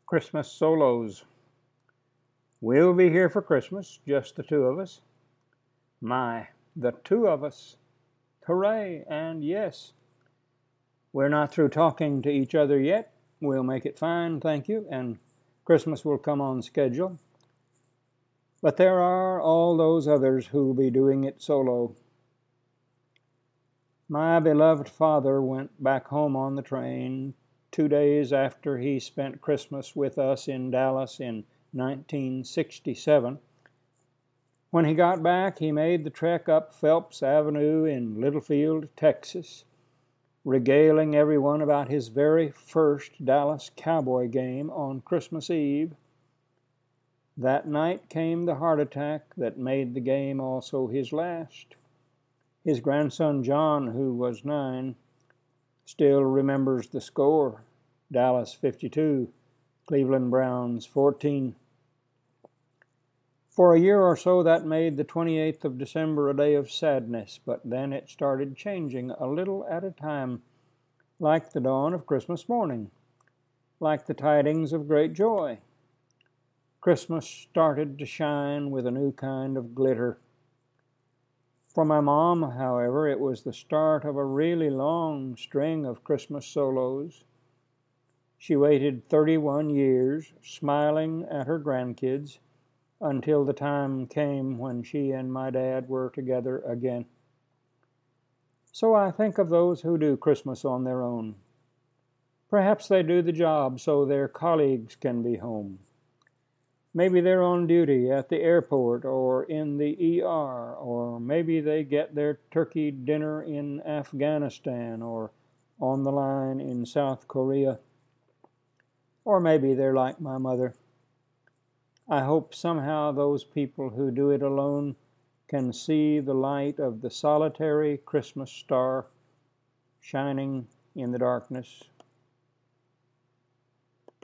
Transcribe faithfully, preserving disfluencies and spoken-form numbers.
Christmas solos. We'll be here for Christmas, just the two of us. My, the two of us. Hooray, and yes. We're not through talking to each other yet. We'll make it fine, thank you, and Christmas will come on schedule. But there are all those others who'll be doing it solo. My beloved father went back home on the train two days after he spent Christmas with us in Dallas in nineteen sixty-seven. When he got back, he made the trek up Phelps Avenue in Littlefield, Texas, regaling everyone about his very first Dallas Cowboy game on Christmas Eve. That night came the heart attack that made the game also his last. His grandson John, who was nine, still remembers the score. Dallas fifty-two, Cleveland Browns fourteen. For a year or so that made the twenty-eighth of December a day of sadness, but then it started changing a little at a time, like the dawn of Christmas morning, like the tidings of great joy. Christmas started to shine with a new kind of glitter. For my mom, however, it was the start of a really long string of Christmas solos. She waited thirty-one years, smiling at her grandkids, until the time came when she and my dad were together again. So I think of those who do Christmas on their own. Perhaps they do the job so their colleagues can be home. Maybe they're on duty at the airport or in the E R, or maybe they get their turkey dinner in Afghanistan or on the line in South Korea. Or maybe they're like my mother. I hope somehow those people who do it alone can see the light of the solitary Christmas star shining in the darkness